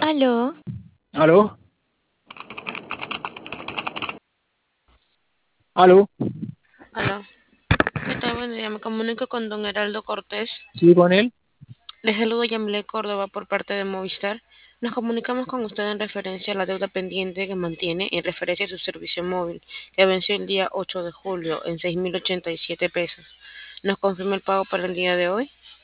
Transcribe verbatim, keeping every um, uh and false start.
Aló, ¿Aló? ¿Aló? aló. ¿Qué tal? Buen día. Me comunico con don Heraldo Cortés. ¿Sí con él? Les saludo Yamile Córdoba por parte de Movistar. Nos comunicamos con usted en referencia a la deuda pendiente que mantiene en referencia a su servicio móvil, que venció el día ocho de julio en seis mil ochenta y siete pesos. ¿Nos confirma el pago para el día de hoy?